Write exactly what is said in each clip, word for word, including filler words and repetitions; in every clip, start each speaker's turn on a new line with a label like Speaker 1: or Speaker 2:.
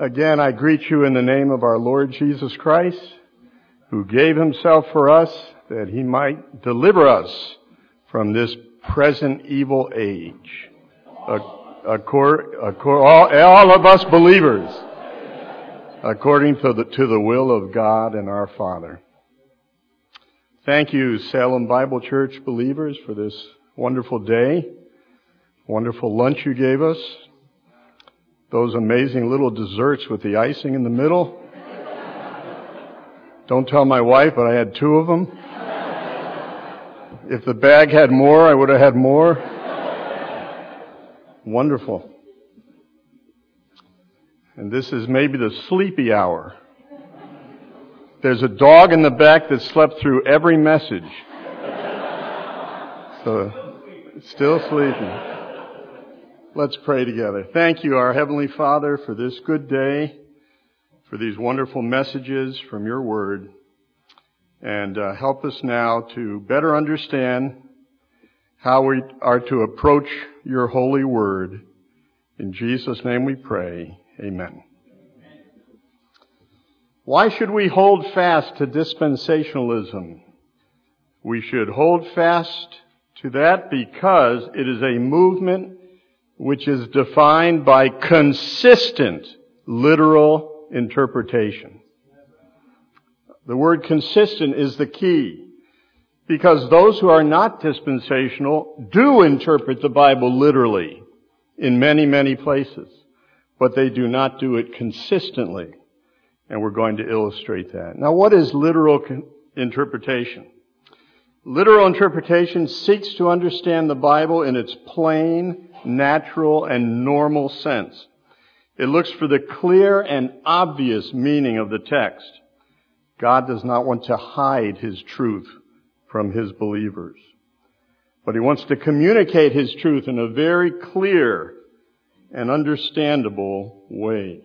Speaker 1: Again, I greet you in the name of our Lord Jesus Christ, who gave himself for us that he might deliver us from this present evil age. Accord, accord, all, all of us believers, according to the, to the will of God and our Father. Thank you, Salem Bible Church believers, for this wonderful day, wonderful lunch you gave us, those amazing little desserts with the icing in the middle. Don't tell my wife, but I had two of them. If the bag had more, I would have had more. Wonderful. And this is maybe the sleepy hour. There's a dog in the back that slept through every message. So, still sleeping. Let's pray together. Thank you, our Heavenly Father, for this good day, for these wonderful messages from your word. And uh, help us now to better understand how we are to approach your holy word. In Jesus' name we pray. Amen. Why should we hold fast to dispensationalism? We should hold fast to that because it is a movement which is defined by consistent literal interpretation. The word consistent is the key, because those who are not dispensational do interpret the Bible literally in many, many places, but they do not do it consistently. And we're going to illustrate that. Now, what is literal con- interpretation? Literal interpretation seeks to understand the Bible in its plain, natural, and normal sense. It looks for the clear and obvious meaning of the text. God does not want to hide his truth from his believers, but he wants to communicate his truth in a very clear and understandable way.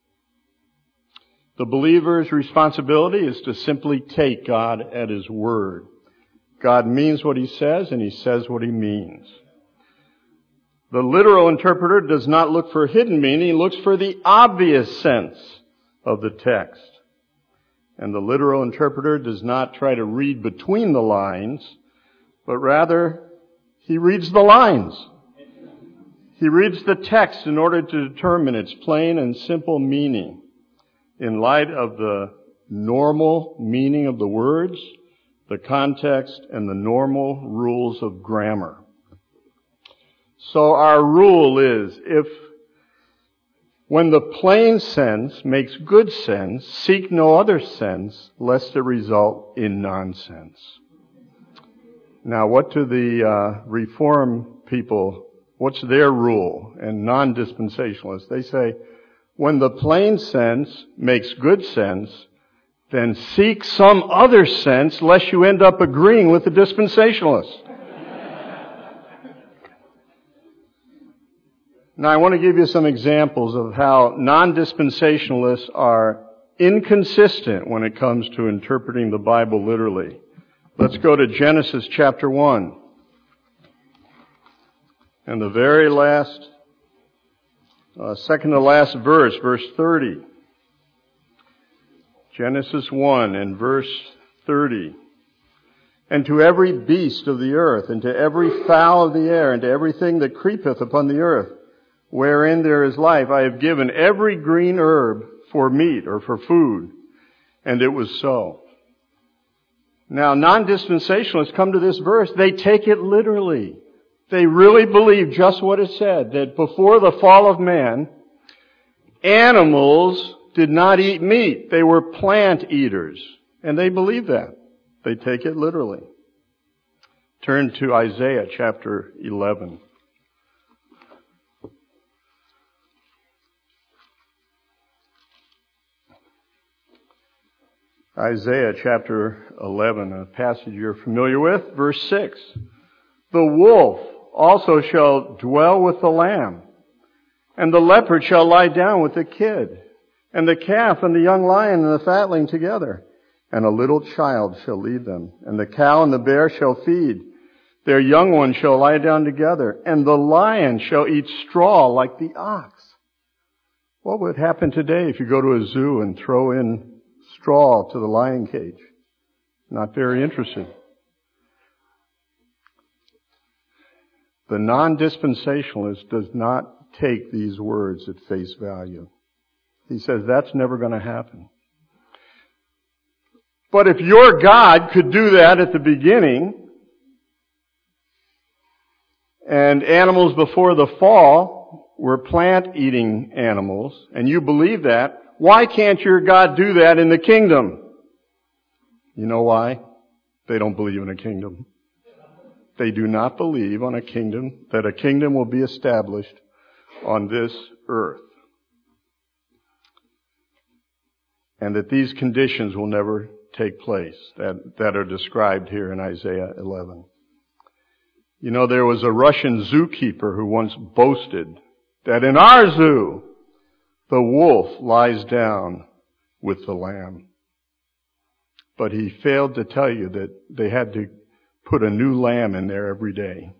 Speaker 1: The believer's responsibility is to simply take God at his word. God means what he says, and he says what he means. The literal interpreter does not look for hidden meaning, he looks for the obvious sense of the text. And the literal interpreter does not try to read between the lines, but rather he reads the lines. He reads the text in order to determine its plain and simple meaning in light of the normal meaning of the words, the context, and the normal rules of grammar. So our rule is, if when the plain sense makes good sense, seek no other sense, lest it result in nonsense. Now, what do the uh, Reform people, what's their rule? And non-dispensationalists, they say, when the plain sense makes good sense, then seek some other sense, lest you end up agreeing with the dispensationalists. Now, I want to give you some examples of how non-dispensationalists are inconsistent when it comes to interpreting the Bible literally. Let's go to Genesis chapter one. And the very last, uh, second to last verse, verse thirty. Genesis one and verse thirty. And to every beast of the earth, and to every fowl of the air, and to everything that creepeth upon the earth, wherein there is life, I have given every green herb for meat or for food. And it was so. Now, non-dispensationalists come to this verse, they take it literally. They really believe just what it said, that before the fall of man, animals did not eat meat. They were plant eaters. And they believe that. They take it literally. Turn to Isaiah chapter eleven. Isaiah chapter eleven, a passage you're familiar with, verse six. The wolf also shall dwell with the lamb, and the leopard shall lie down with the kid, and the calf and the young lion and the fatling together, and a little child shall lead them, and the cow and the bear shall feed. Their young ones shall lie down together, and the lion shall eat straw like the ox. What would happen today if you go to a zoo and throw in straw to the lion cage? Not very interesting. The non-dispensationalist does not take these words at face value. He says that's never going to happen. But if your God could do that at the beginning, and animals before the fall were plant-eating animals, and you believe that, why can't your God do that in the kingdom? You know why? They don't believe in a kingdom. They do not believe on a kingdom, that a kingdom will be established on this earth. And that these conditions will never take place that, that are described here in Isaiah eleven. You know, there was a Russian zookeeper who once boasted that in our zoo, the wolf lies down with the lamb. But he failed to tell you that they had to put a new lamb in there every day.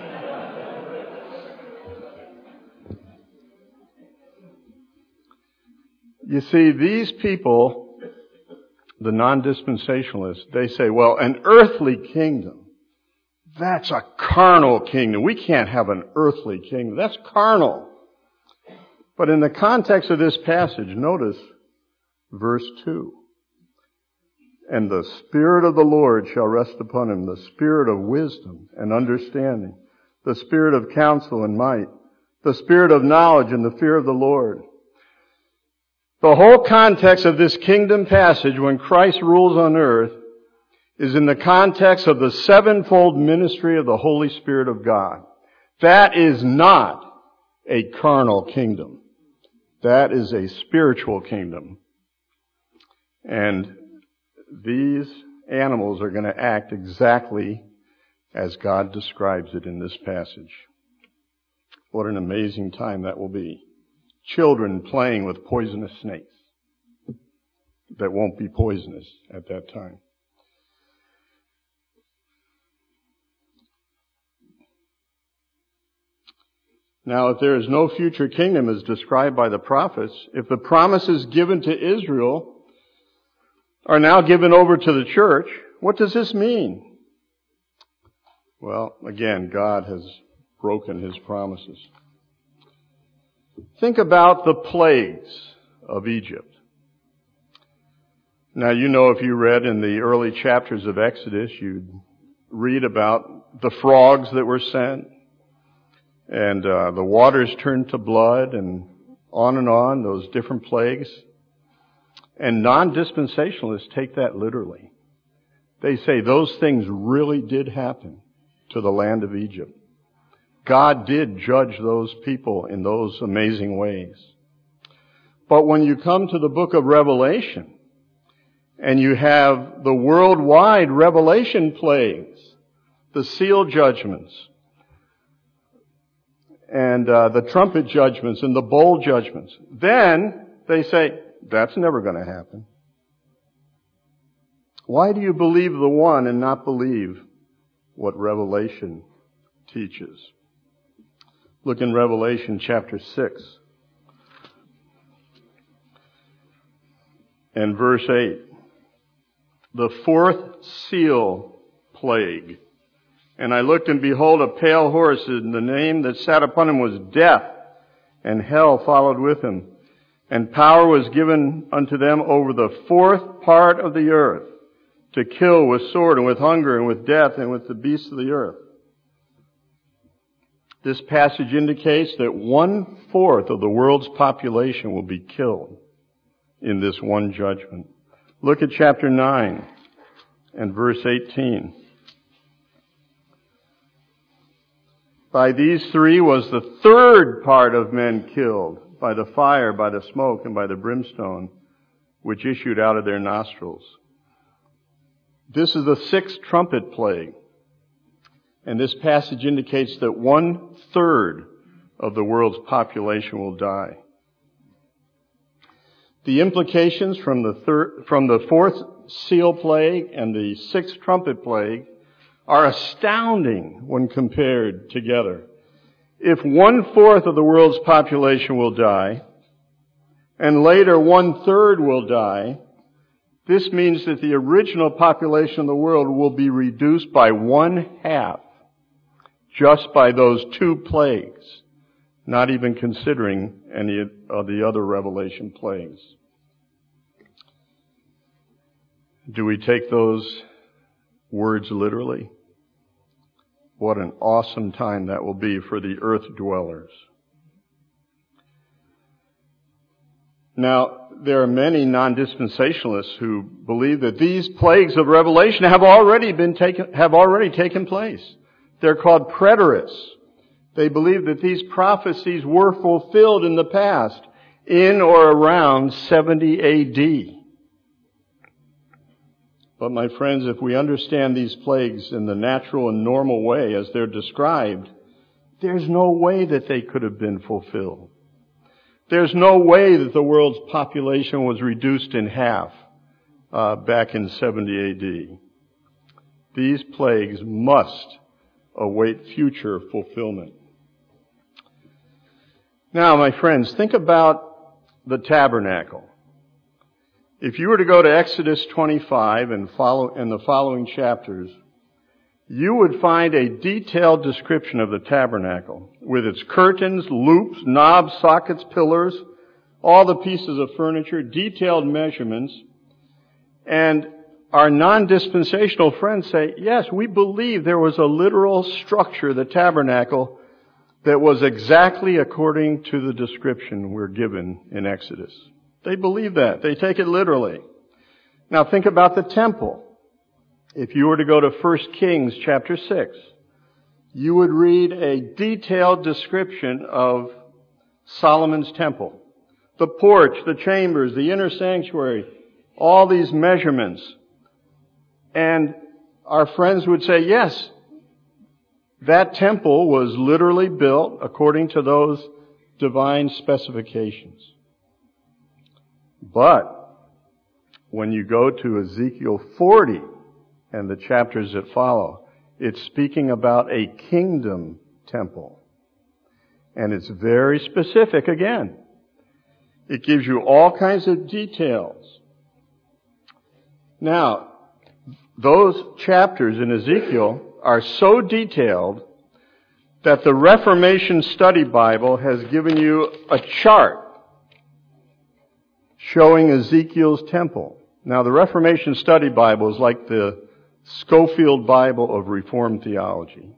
Speaker 1: You see, these people, the non-dispensationalists, they say, well, an earthly kingdom, that's a carnal kingdom. We can't have an earthly kingdom. That's carnal. But in the context of this passage, notice verse two. And the Spirit of the Lord shall rest upon him, the Spirit of wisdom and understanding, the Spirit of counsel and might, the Spirit of knowledge and the fear of the Lord. The whole context of this kingdom passage, when Christ rules on earth, is in the context of the sevenfold ministry of the Holy Spirit of God. That is not a carnal kingdom. That is a spiritual kingdom. And these animals are going to act exactly as God describes it in this passage. What an amazing time that will be. Children playing with poisonous snakes that won't be poisonous at that time. Now, if there is no future kingdom as described by the prophets, if the promises given to Israel are now given over to the church, what does this mean? Well, again, God has broken His promises. Think about the plagues of Egypt. Now, you know, if you read in the early chapters of Exodus, you'd read about the frogs that were sent, and uh, the waters turned to blood, and on and on, those different plagues. And non-dispensationalists take that literally. They say those things really did happen to the land of Egypt. God did judge those people in those amazing ways. But when you come to the book of Revelation, and you have the worldwide revelation plagues, the seal judgments, and uh, the trumpet judgments, and the bowl judgments, then they say, that's never going to happen. Why do you believe the one and not believe what Revelation teaches? Look in Revelation chapter six and verse eight. The fourth seal plague. And I looked, and behold, a pale horse, and the name that sat upon him was Death, and hell followed with him. And power was given unto them over the fourth part of the earth, to kill with sword, and with hunger, and with death, and with the beasts of the earth. This passage indicates that one-fourth of the world's population will be killed in this one judgment. Look at chapter nine and verse eighteen. By these three was the third part of men killed, by the fire, by the smoke, and by the brimstone, which issued out of their nostrils. This is the sixth trumpet plague. And this passage indicates that one-third of the world's population will die. The implications from the third, from the fourth seal plague and the sixth trumpet plague are astounding when compared together. If one-fourth of the world's population will die, and later one-third will die, this means that the original population of the world will be reduced by one-half just by those two plagues, not even considering any of the other Revelation plagues. Do we take those words literally? What an awesome time that will be for the earth dwellers. Now, there are many non-dispensationalists who believe that these plagues of Revelation have already been taken, have already taken place. They're called preterists. They believe that these prophecies were fulfilled in the past, in or around seventy A D. But my friends, if we understand these plagues in the natural and normal way as they're described, there's no way that they could have been fulfilled. There's no way that the world's population was reduced in half uh, back in seventy A D. These plagues must await future fulfillment. Now, my friends, think about the tabernacle. If you were to go to Exodus twenty-five and follow in the following chapters, you would find a detailed description of the tabernacle with its curtains, loops, knobs, sockets, pillars, all the pieces of furniture, detailed measurements. And our non-dispensational friends say, yes, we believe there was a literal structure, the tabernacle, that was exactly according to the description we're given in Exodus. They believe that. They take it literally. Now think about the temple. If you were to go to First Kings chapter six, you would read a detailed description of Solomon's temple. The porch, the chambers, the inner sanctuary, all these measurements. And our friends would say, yes, that temple was literally built according to those divine specifications. But when you go to Ezekiel forty and the chapters that follow, it's speaking about a kingdom temple. And it's very specific again. It gives you all kinds of details. Now, those chapters in Ezekiel are so detailed that the Reformation Study Bible has given you a chart showing Ezekiel's temple. Now, the Reformation Study Bible is like the Scofield Bible of Reformed theology.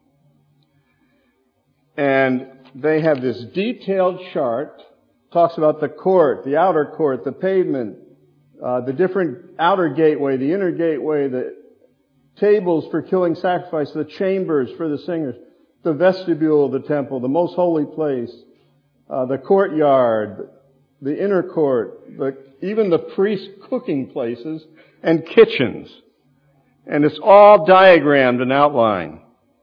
Speaker 1: And they have this detailed chart, talks about the court, the outer court, the pavement, uh, the different outer gateway, the inner gateway, the tables for killing sacrifice, the chambers for the singers, the vestibule of the temple, the most holy place, uh, the courtyard, the inner court, the, even the priest cooking places and kitchens. And it's all diagrammed and outlined.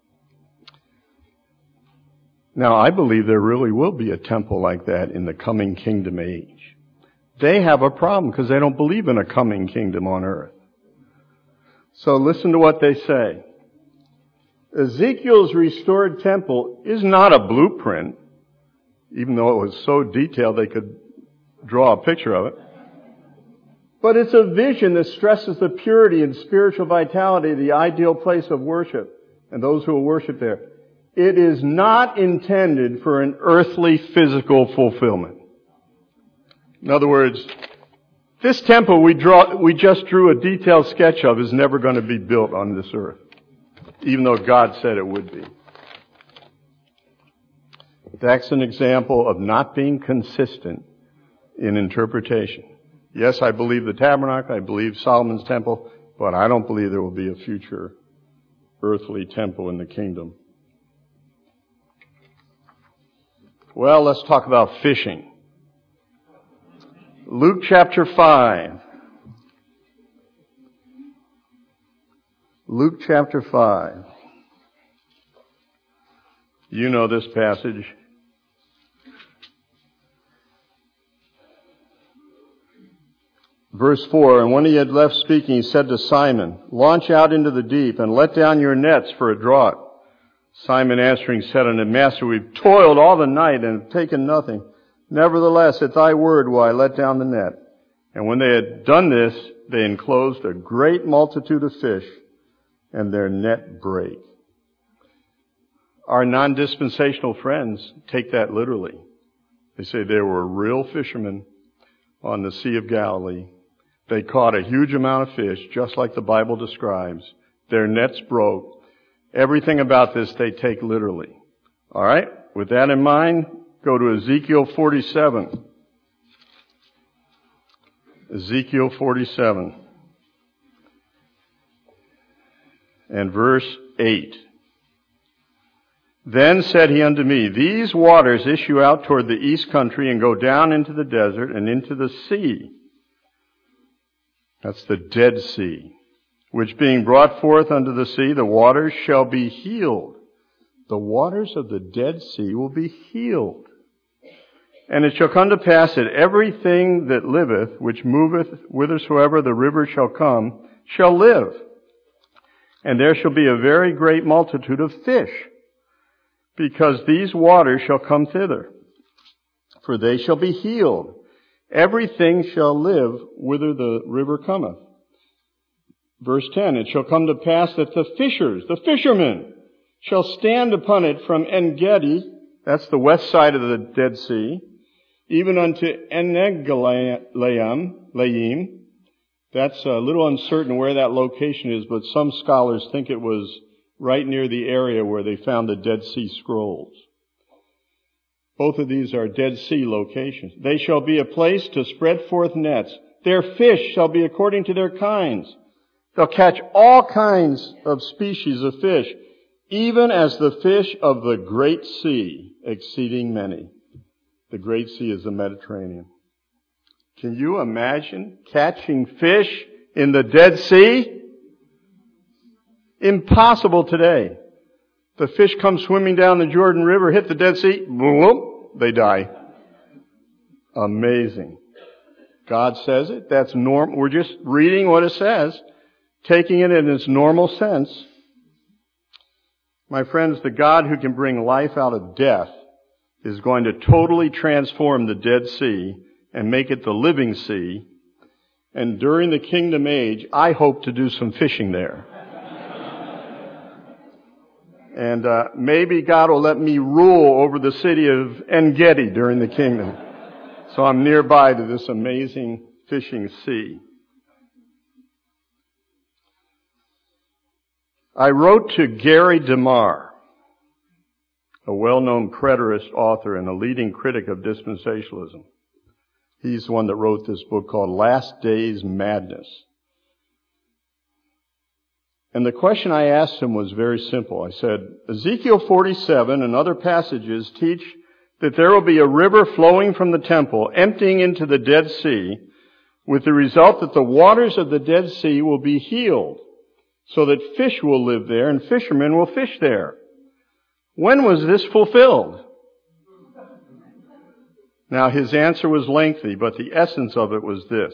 Speaker 1: Now, I believe there really will be a temple like that in the coming kingdom age. They have a problem because they don't believe in a coming kingdom on earth. So listen to what they say. Ezekiel's restored temple is not a blueprint, even though it was so detailed they could draw a picture of it. But it's a vision that stresses the purity and spiritual vitality of the ideal place of worship and those who will worship there. It is not intended for an earthly physical fulfillment. In other words, this temple we draw, we just drew a detailed sketch of is never going to be built on this earth, even though God said it would be. That's an example of not being consistent in interpretation. Yes, I believe the tabernacle, I believe Solomon's temple, but I don't believe there will be a future earthly temple in the kingdom. Well, let's talk about fishing. Luke chapter five. Luke chapter five. You know this passage. Verse four, and when he had left speaking, he said to Simon, launch out into the deep and let down your nets for a draught. Simon answering said unto him, Master, we've toiled all the night and have taken nothing, Nevertheless, at thy word will I let down the net. And when they had done this, they enclosed a great multitude of fish, and their net brake. Our non-dispensational friends take that literally. They say there were real fishermen on the Sea of Galilee. They caught a huge amount of fish, just like the Bible describes. Their nets broke. Everything about this they take literally. All right? With that in mind, go to Ezekiel forty-seven. Ezekiel forty-seven. And verse eight. Then said he unto me, these waters issue out toward the east country and go down into the desert and into the sea. That's the Dead Sea, which being brought forth unto the sea, the waters shall be healed. The waters of the Dead Sea will be healed. And it shall come to pass that everything that liveth, which moveth whithersoever the river shall come, shall live. And there shall be a very great multitude of fish, because these waters shall come thither. For they shall be healed. Everything shall live whither the river cometh. Verse ten, it shall come to pass that the fishers, the fishermen, shall stand upon it from En-gedi, that's the west side of the Dead Sea, even unto En-eglaim, that's a little uncertain where that location is, but some scholars think it was right near the area where they found the Dead Sea Scrolls. Both of these are Dead Sea locations. They shall be a place to spread forth nets. Their fish shall be according to their kinds. They'll catch all kinds of species of fish, even as the fish of the great sea, exceeding many. The great sea is the Mediterranean. Can you imagine catching fish in the Dead Sea? Impossible today. The fish come swimming down the Jordan River, hit the Dead Sea, boom, they die. Amazing. God says it. That's normal. We're just reading what it says, taking it in its normal sense. My friends, the God who can bring life out of death is going to totally transform the Dead Sea and make it the living sea. And during the kingdom age, I hope to do some fishing there. And uh, maybe God will let me rule over the city of En-gedi during the kingdom. So I'm nearby to this amazing fishing sea. I wrote to Gary DeMar, a well-known preterist author and a leading critic of dispensationalism. He's the one that wrote this book called Last Days Madness. And the question I asked him was very simple. I said, Ezekiel forty-seven and other passages teach that there will be a river flowing from the temple, emptying into the Dead Sea, with the result that the waters of the Dead Sea will be healed, so that fish will live there and fishermen will fish there. When was this fulfilled? Now, his answer was lengthy, but the essence of it was this.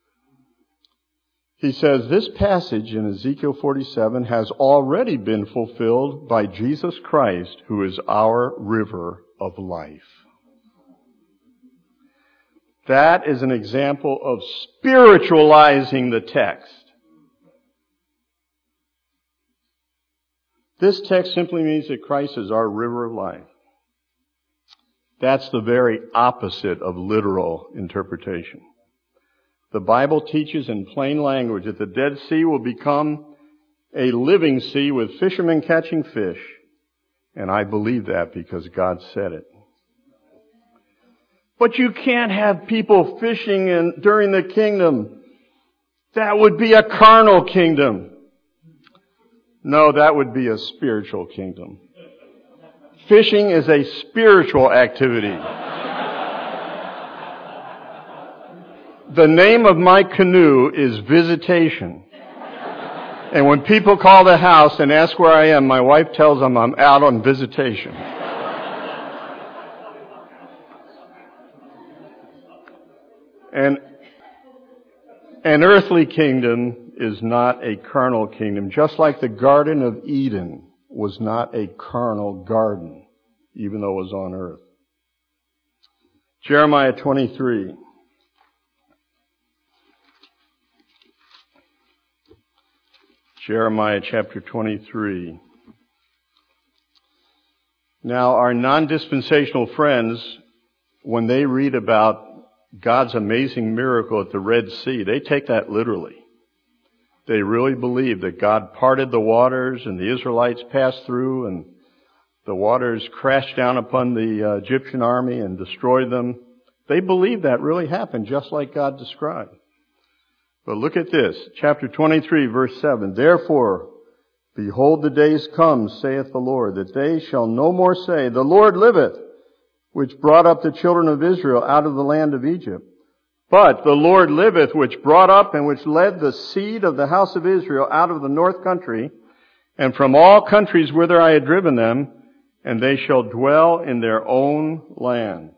Speaker 1: He says, this passage in Ezekiel forty-seven has already been fulfilled by Jesus Christ, who is our river of life. That is an example of spiritualizing the text. This text simply means that Christ is our river of life. That's the very opposite of literal interpretation. The Bible teaches in plain language that the Dead Sea will become a living sea with fishermen catching fish. And I believe that because God said it. But you can't have people fishing in, during the kingdom. That would be a carnal kingdom. No, that would be a spiritual kingdom. Fishing is a spiritual activity. The name of my canoe is Visitation. And when people call the house and ask where I am, my wife tells them I'm out on visitation. And an earthly kingdom is not a carnal kingdom, just like the Garden of Eden was not a carnal garden, even though it was on earth. Jeremiah twenty-three. Jeremiah chapter twenty-three. Now, our non-dispensational friends, when they read about God's amazing miracle at the Red Sea, they take that literally. They really believe that God parted the waters and the Israelites passed through and the waters crashed down upon the uh, Egyptian army and destroyed them. They believe that really happened just like God described. But look at this, chapter twenty-three, verse seven. Therefore, behold, the days come, saith the Lord, that they shall no more say, the Lord liveth, which brought up the children of Israel out of the land of Egypt. But the Lord liveth, which brought up and which led the seed of the house of Israel out of the north country, and from all countries whither I had driven them, and they shall dwell in their own land.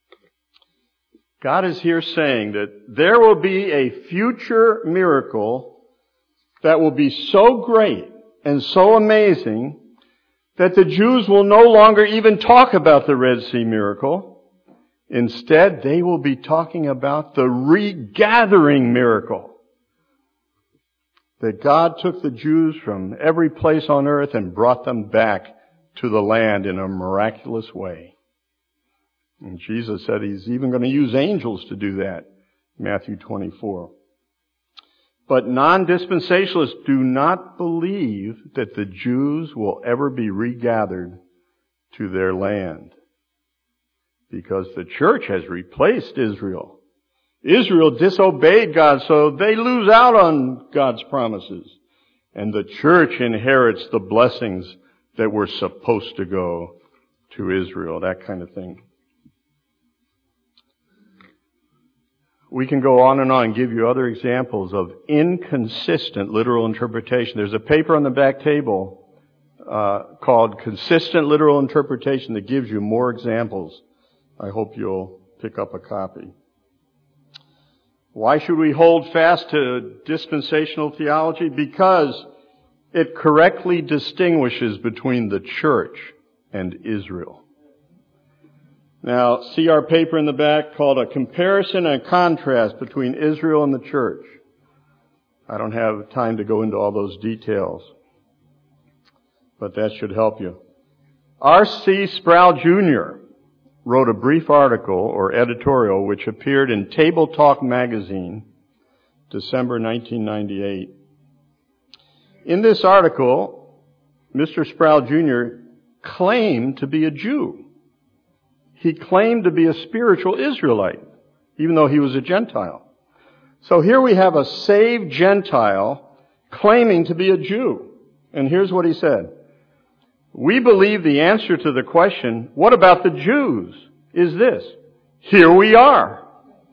Speaker 1: God is here saying that there will be a future miracle that will be so great and so amazing that the Jews will no longer even talk about the Red Sea miracle. Instead, they will be talking about the regathering miracle. That God took the Jews from every place on earth and brought them back to the land in a miraculous way. And Jesus said He's even going to use angels to do that. Matthew twenty-four. But non-dispensationalists do not believe that the Jews will ever be regathered to their land. Because the church has replaced Israel. Israel disobeyed God, so they lose out on God's promises. And the church inherits the blessings that were supposed to go to Israel, that kind of thing. We can go on and on and give you other examples of inconsistent literal interpretation. There's a paper on the back table uh, called Consistent Literal Interpretation that gives you more examples. I hope you'll pick up a copy. Why should we hold fast to dispensational theology? Because it correctly distinguishes between the church and Israel. Now, see our paper in the back called A Comparison and Contrast Between Israel and the Church. I don't have time to go into all those details, but that should help you. R C Sproul Junior wrote a brief article or editorial which appeared in Table Talk magazine, December nineteen ninety-eight. In this article, Mister Sproul Junior claimed to be a Jew. He claimed to be a spiritual Israelite, even though he was a Gentile. So here we have a saved Gentile claiming to be a Jew. And here's what he said. We believe the answer to the question, what about the Jews, is this. Here we are.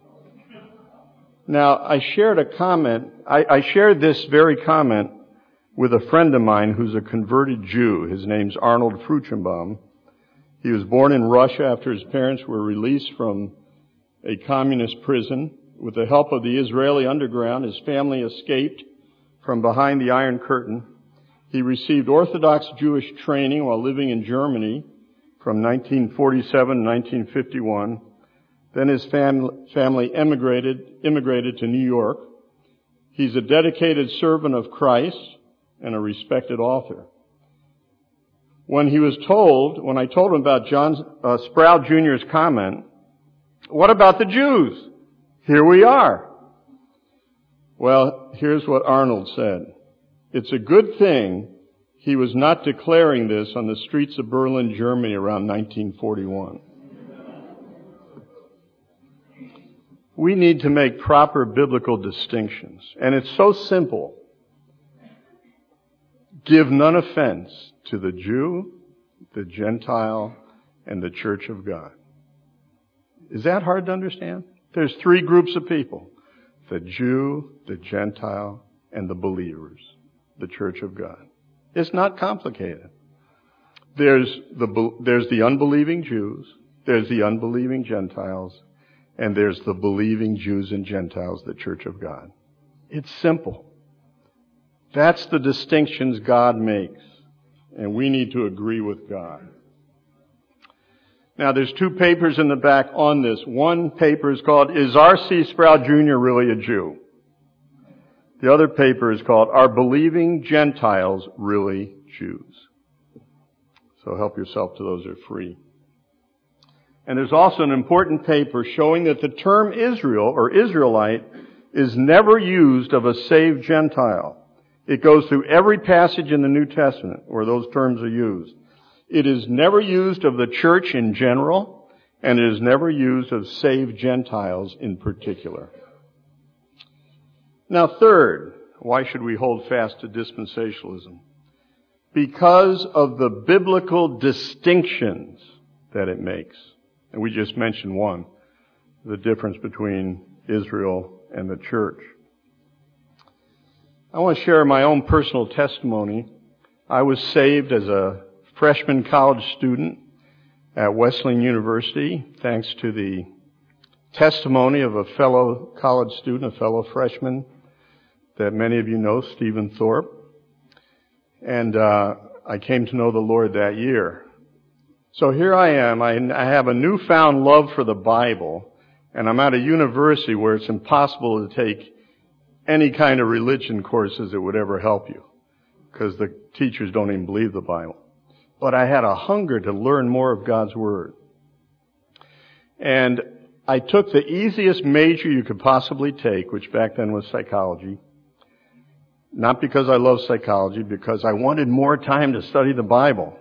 Speaker 1: Now, I shared a comment, I, I shared this very comment with a friend of mine who's a converted Jew. His name's Arnold Fruchenbaum. He was born in Russia after his parents were released from a communist prison. With the help of the Israeli underground, his family escaped from behind the Iron Curtain. He received Orthodox Jewish training while living in Germany from nineteen forty-seven to nineteen fifty-one. Then his fam- family emigrated, immigrated to New York. He's a dedicated servant of Christ and a respected author. When he was told, when I told him about John uh, Sproul Junior's comment, what about the Jews? Here we are. Well, here's what Arnold said. It's a good thing he was not declaring this on the streets of Berlin, Germany around nineteen forty-one. We need to make proper biblical distinctions. And it's so simple. Give none offense to the Jew, the Gentile, and the church of God. Is that hard to understand? There's three groups of people. The Jew, the Gentile, and the believers. The church of God. It's not complicated. There's the, there's the unbelieving Jews, there's the unbelieving Gentiles, and there's the believing Jews and Gentiles, the church of God. It's simple. That's the distinctions God makes. And we need to agree with God. Now, there's two papers in the back on this. One paper is called, Is R C Sproul Junior Really a Jew? The other paper is called, Are Believing Gentiles Really Jews? So help yourself to those, they're free. And there's also an important paper showing that the term Israel or Israelite is never used of a saved Gentile. It goes through every passage in the New Testament where those terms are used. It is never used of the church in general, and it is never used of saved Gentiles in particular. Now, third, why should we hold fast to dispensationalism? Because of the biblical distinctions that it makes. And we just mentioned one, the difference between Israel and the church. I want to share my own personal testimony. I was saved as a freshman college student at Wesleyan University, thanks to the testimony of a fellow college student, a fellow freshman that many of you know, Stephen Thorpe. And uh, I came to know the Lord that year. So here I am. I, I have a newfound love for the Bible, and I'm at a university where it's impossible to take any kind of religion courses that would ever help you, because the teachers don't even believe the Bible. But I had a hunger to learn more of God's Word. And I took the easiest major you could possibly take, which back then was psychology. Not because I love psychology, because I wanted more time to study the Bible.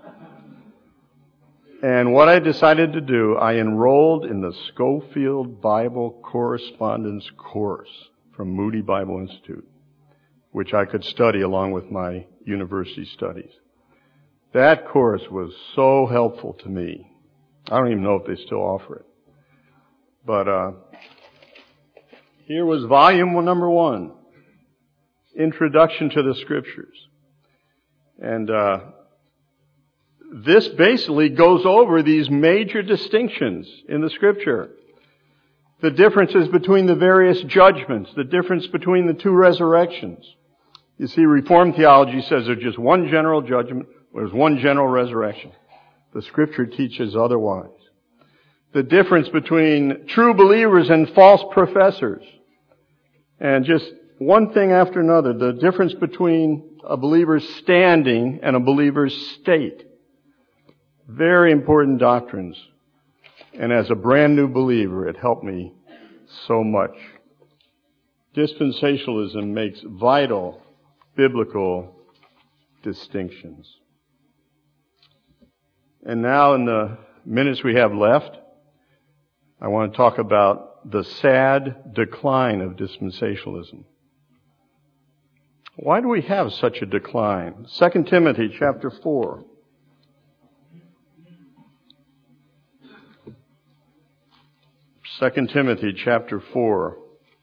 Speaker 1: And what I decided to do, I enrolled in the Schofield Bible Correspondence course from Moody Bible Institute, which I could study along with my university studies. That course was so helpful to me. I don't even know if they still offer it. But uh here was volume number one, Introduction to the Scriptures. And uh this basically goes over these major distinctions in the Scripture. The differences between the various judgments, the difference between the two resurrections. You see, Reformed theology says there's just one general judgment, there's one general resurrection. The Scripture teaches otherwise. The difference between true believers and false professors. And just one thing after another, the difference between a believer's standing and a believer's state. Very important doctrines. And as a brand new believer, it helped me so much. Dispensationalism makes vital biblical distinctions. And now in the minutes we have left, I want to talk about the sad decline of dispensationalism. Why do we have such a decline? Second Timothy chapter four. Second Timothy chapter four.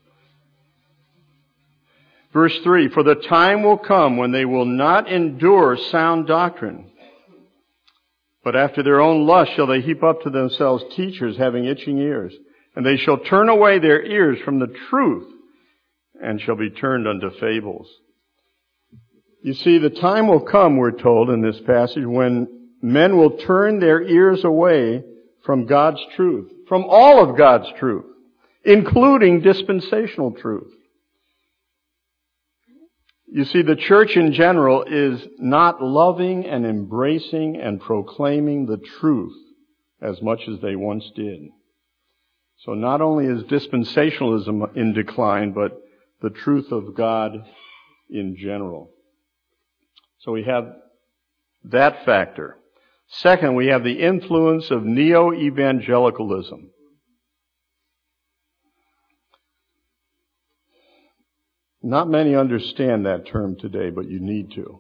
Speaker 1: Verse three, For the time will come when they will not endure sound doctrine, but after their own lust shall they heap up to themselves teachers having itching ears. And they shall turn away their ears from the truth, and shall be turned unto fables. You see, the time will come, we're told in this passage, when men will turn their ears away from God's truth, from all of God's truth, including dispensational truth. You see, the church in general is not loving and embracing and proclaiming the truth as much as they once did. So not only is dispensationalism in decline, but the truth of God in general. So we have that factor. Second, we have the influence of neo-evangelicalism. Not many understand that term today, but you need to.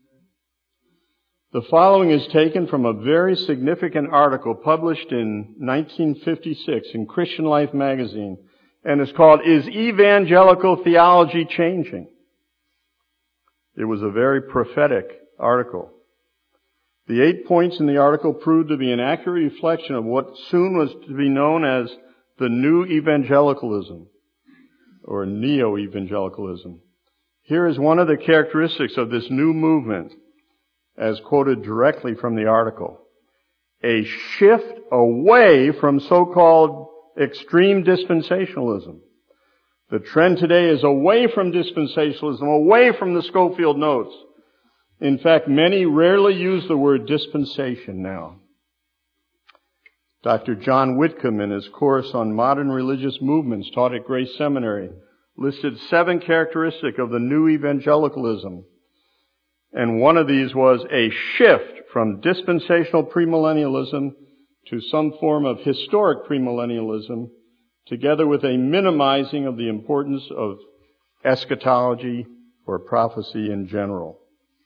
Speaker 1: The following is taken from a very significant article published in nineteen fifty-six in Christian Life magazine, and it's called, Is Evangelical Theology Changing? It was a very prophetic article. The eight points in the article proved to be an accurate reflection of what soon was to be known as the new evangelicalism, or neo-evangelicalism. Here is one of the characteristics of this new movement, as quoted directly from the article. a shift away from so-called extreme dispensationalism. The trend today is away from dispensationalism, away from the Schofield Notes. In fact, many rarely use the word dispensation now. Doctor John Whitcomb, in his course on modern religious movements taught at Grace Seminary, listed seven characteristics of the new evangelicalism. And one of these was a shift from dispensational premillennialism to some form of historic premillennialism, together with a minimizing of the importance of eschatology or prophecy in general.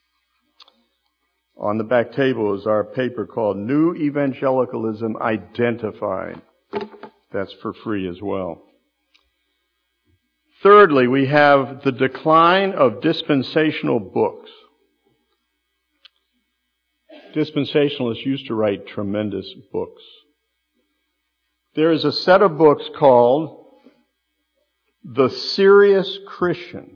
Speaker 1: On the back table is our paper called New Evangelicalism Identified. That's for free as well. Thirdly, we have the decline of dispensational books. Dispensationalists used to write tremendous books. There is a set of books called The Serious Christian.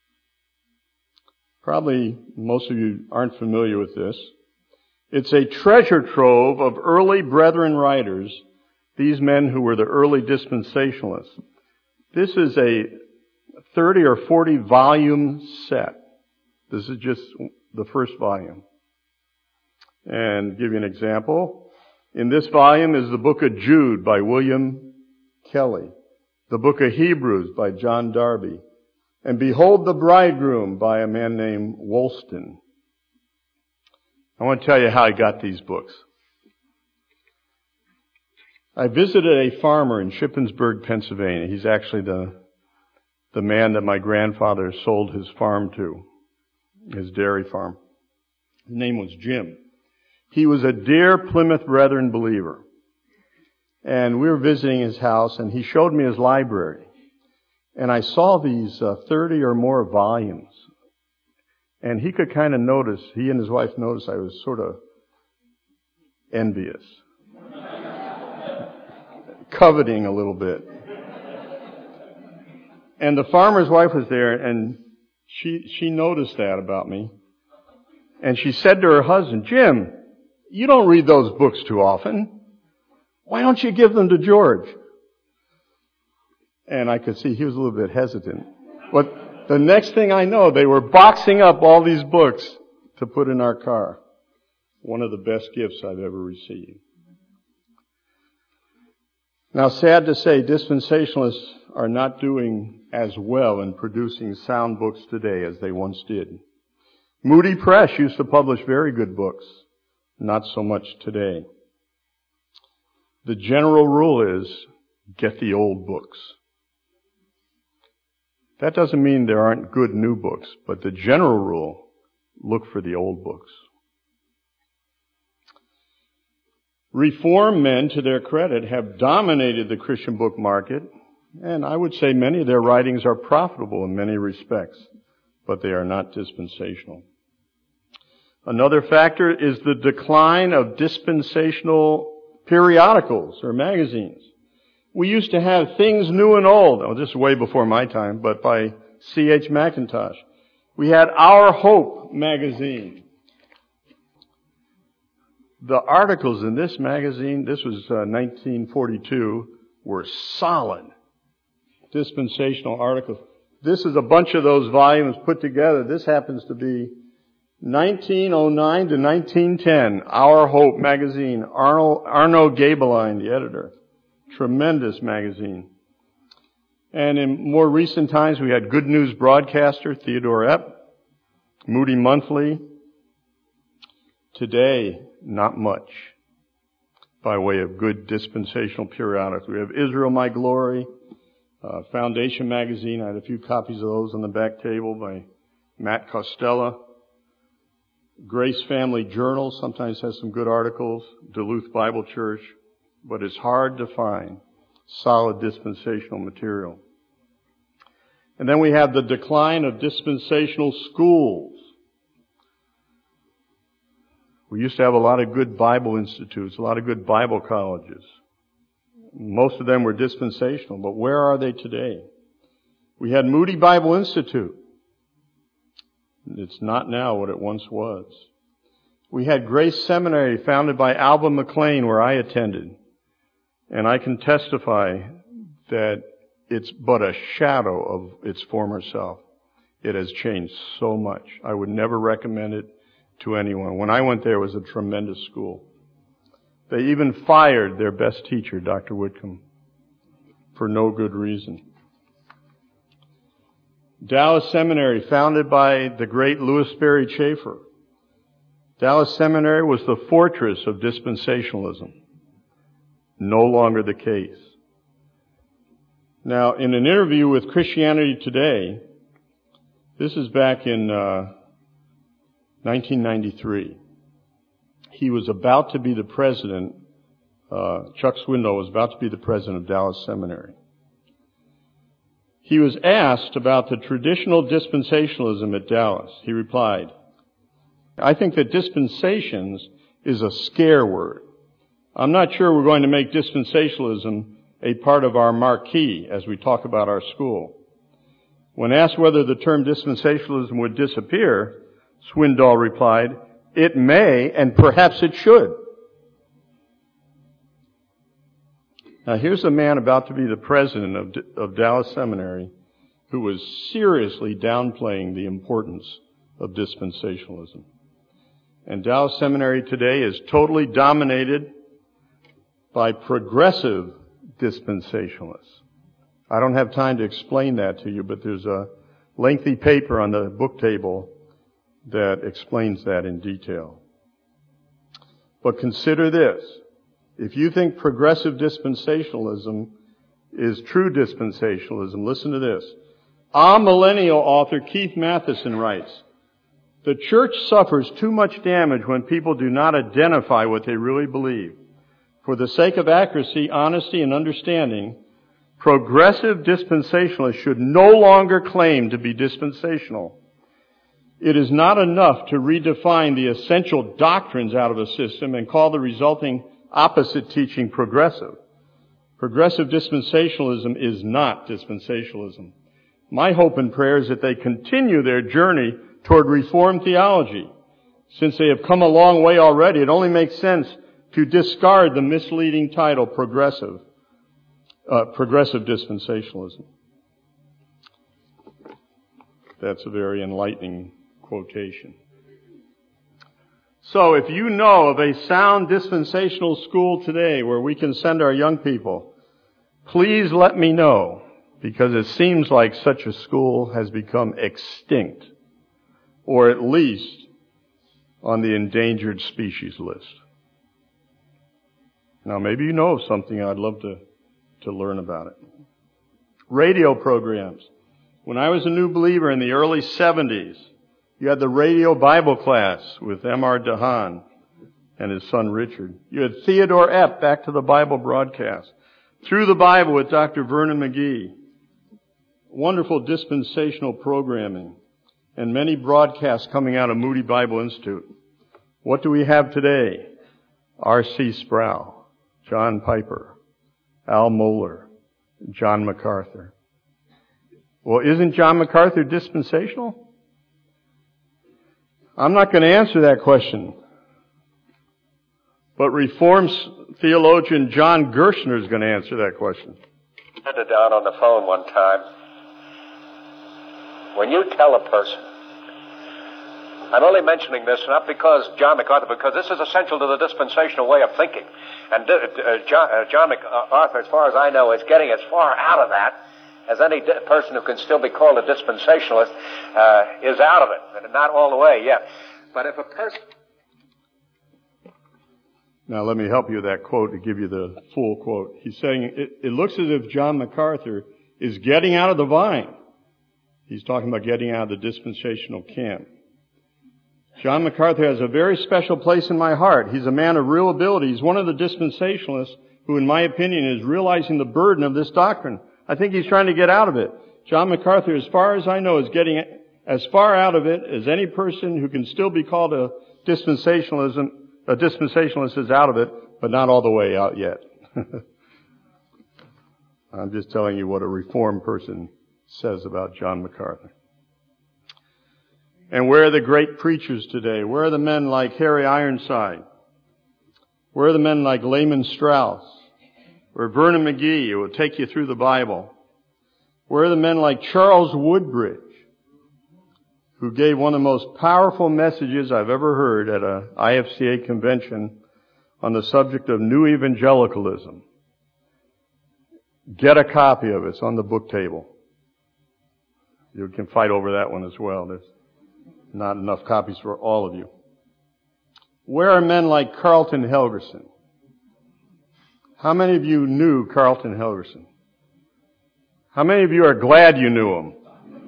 Speaker 1: Probably most of you aren't familiar with this. It's a treasure trove of early brethren writers, these men who were the early dispensationalists. This is a thirty or forty volume set. This is just the first volume. And give you an example. In this volume is the book of Jude by William Kelly, the book of Hebrews by John Darby, and Behold the Bridegroom by a man named Woolston. I want to tell you how I got these books. I visited a farmer in Shippensburg, Pennsylvania. He's actually the, the man that my grandfather sold his farm to, his dairy farm. His name was Jim. He was a dear Plymouth Brethren believer. And we were visiting his house, and he showed me his library. And I saw these uh, thirty or more volumes. And he could kind of notice, he and his wife noticed I was sort of envious. Coveting a little bit. And the farmer's wife was there, and she she noticed that about me. And she said to her husband, Jim, you don't read those books too often. Why don't you give them to George? And I could see he was a little bit hesitant. But the next thing I know, they were boxing up all these books to put in our car. One of the best gifts I've ever received. Now, sad to say, dispensationalists are not doing as well in producing sound books today as they once did. Moody Press used to publish very good books. Not so much today. The general rule is, get the old books. That doesn't mean there aren't good new books, but the general rule, look for the old books. Reform men, to their credit, have dominated the Christian book market, and I would say many of their writings are profitable in many respects, but they are not dispensational. Another factor is the decline of dispensational periodicals or magazines. We used to have Things New and Old. Oh, this is way before my time, but by C H McIntosh. We had Our Hope magazine. The articles in this magazine, this was uh, nineteen forty-two, were solid dispensational articles. This is a bunch of those volumes put together. This happens to be nineteen oh nine to nineteen ten, Our Hope magazine. Arno, Arno Gabeline, the editor. Tremendous magazine. And in more recent times, we had Good News Broadcaster, Theodore Epp, Moody Monthly. Today, not much by way of good dispensational periodicals. We have Israel My Glory, uh, Foundation magazine. I had a few copies of those on the back table by Matt Costello. Grace Family Journal sometimes has some good articles. Duluth Bible Church. But it's hard to find solid dispensational material. And then we have the decline of dispensational schools. We used to have a lot of good Bible institutes, a lot of good Bible colleges. Most of them were dispensational, but where are they today? We had Moody Bible Institute. It's not now what it once was. We had Grace Seminary founded by Alva McLean where I attended. And I can testify that it's but a shadow of its former self. It has changed so much. I would never recommend it to anyone. When I went there, it was a tremendous school. They even fired their best teacher, Doctor Whitcomb, for no good reason. Dallas Seminary, founded by the great Louis Sperry Chafer. Dallas Seminary was the fortress of dispensationalism. No longer the case. Now, in an interview with Christianity Today, this is back in uh, nineteen ninety-three, he was about to be the president, uh, Chuck Swindoll was about to be the president of Dallas Seminary. He was asked about the traditional dispensationalism at Dallas. He replied, I think that dispensations is a scare word. I'm not sure we're going to make dispensationalism a part of our marquee as we talk about our school. When asked whether the term dispensationalism would disappear, Swindoll replied, it may, and perhaps it should. Now here's a man about to be the president of, of Dallas Seminary who was seriously downplaying the importance of dispensationalism. And Dallas Seminary today is totally dominated by progressive dispensationalists. I don't have time to explain that to you, but there's a lengthy paper on the book table that explains that in detail. But consider this. If you think progressive dispensationalism is true dispensationalism, listen to this. Amillennial author Keith Matheson writes, the church suffers too much damage when people do not identify what they really believe. For the sake of accuracy, honesty, and understanding, progressive dispensationalists should no longer claim to be dispensational. It is not enough to redefine the essential doctrines out of a system and call the resulting opposite teaching progressive. Progressive dispensationalism is not dispensationalism. My hope and prayer is that they continue their journey toward Reformed theology. Since they have come a long way already, it only makes sense to discard the misleading title progressive, uh, progressive dispensationalism. That's a very enlightening quotation. So if you know of a sound dispensational school today where we can send our young people, please let me know, because it seems like such a school has become extinct, or at least on the endangered species list. Now maybe you know of something. I'd love to, to learn about it. Radio programs. When I was a new believer in the early seventies, you had the radio Bible class with M R DeHaan and his son Richard. You had Theodore Epp, Back to the Bible broadcast. Through the Bible with Doctor Vernon McGee. Wonderful dispensational programming. And many broadcasts coming out of Moody Bible Institute. What do we have today? R C Sproul, John Piper, Al Mohler, John MacArthur. Well, isn't John MacArthur dispensational? I'm not going to answer that question. But Reformed theologian John Gershner is going to answer that question.
Speaker 2: I had it down on the phone one time. When you tell a person, I'm only mentioning this not because John MacArthur, because this is essential to the dispensational way of thinking. And uh, John, uh, John MacArthur, as far as I know, is getting as far out of that as any di- person who can still be called a dispensationalist uh, is out of it. And not all the way yet. But if a person...
Speaker 1: Now let me help you with that quote to give you the full quote. He's saying, it, it looks as if John MacArthur is getting out of the vine. He's talking about getting out of the dispensational camp. John MacArthur has a very special place in my heart. He's a man of real ability. He's one of the dispensationalists who, in my opinion, is realizing the burden of this doctrine. I think he's trying to get out of it. John MacArthur, as far as I know, is getting as far out of it as any person who can still be called a dispensationalism, a dispensationalist is out of it, but not all the way out yet. I'm just telling you what a Reformed person says about John MacArthur. And where are the great preachers today? Where are the men like Harry Ironside? Where are the men like Lehman Strauss? Or Vernon McGee, who will take you through the Bible? Where are the men like Charles Woodbridge, who gave one of the most powerful messages I've ever heard at a I F C A convention on the subject of New Evangelicalism? Get a copy of it. It's on the book table. You can fight over that one as well. There's not enough copies for all of you. Where are men like Carlton Helgerson? How many of you knew Carlton Helgerson? How many of you are glad you knew him?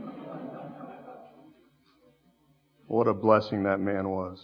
Speaker 1: What a blessing that man was.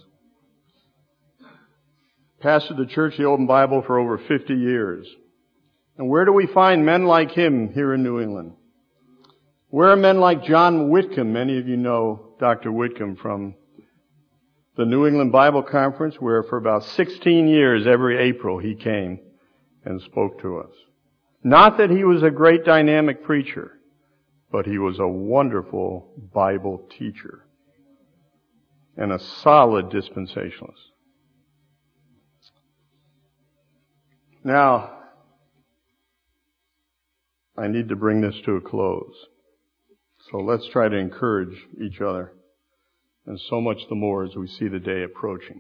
Speaker 1: Pastored the Church of the Open Bible for over fifty years. And where do we find men like him here in New England? Where are men like John Whitcomb? Many of you know Doctor Whitcomb from the New England Bible Conference, where for about sixteen years every April he came and spoke to us. Not that he was a great dynamic preacher, but he was a wonderful Bible teacher and a solid dispensationalist. Now, I need to bring this to a close. So let's try to encourage each other, and so much the more as we see the day approaching.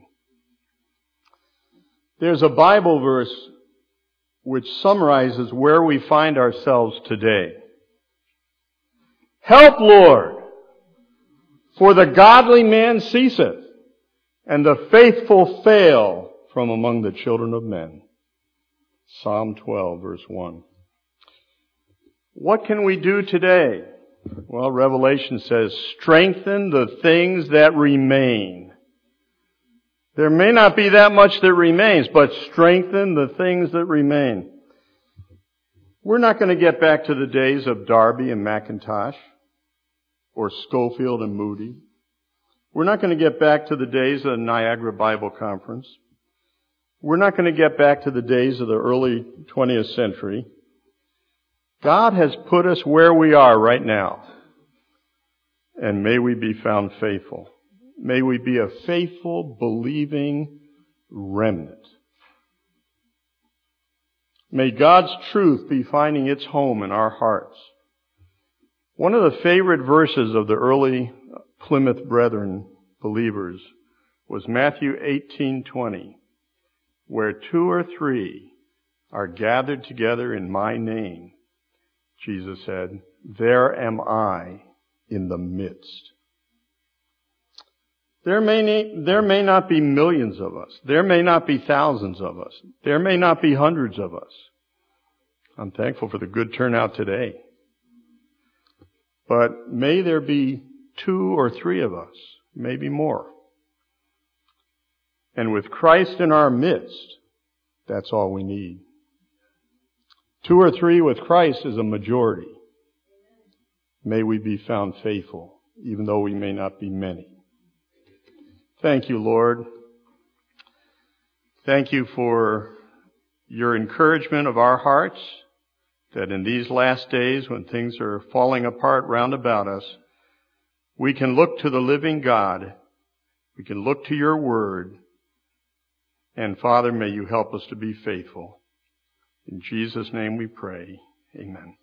Speaker 1: There's a Bible verse which summarizes where we find ourselves today. Help, Lord, for the godly man ceaseth, and the faithful fail from among the children of men. Psalm twelve, verse one. What can we do today? Well, Revelation says, strengthen the things that remain. There may not be that much that remains, but strengthen the things that remain. We're not going to get back to the days of Darby and McIntosh, or Schofield and Moody. We're not going to get back to the days of the Niagara Bible Conference. We're not going to get back to the days of the early twentieth century. God has put us where we are right now. And may we be found faithful. May we be a faithful, believing remnant. May God's truth be finding its home in our hearts. One of the favorite verses of the early Plymouth Brethren believers was Matthew eighteen twenty, where two or three are gathered together in my name. Jesus said, there am I in the midst. There may, there may not be millions of us. There may not be thousands of us. There may not be hundreds of us. I'm thankful for the good turnout today. But may there be two or three of us, maybe more. And with Christ in our midst, that's all we need. Two or three with Christ is a majority. May we be found faithful, even though we may not be many. Thank you, Lord. Thank you for your encouragement of our hearts, that in these last days when things are falling apart round about us, we can look to the living God. We can look to your word. And Father, may you help us to be faithful. In Jesus' name we pray. Amen.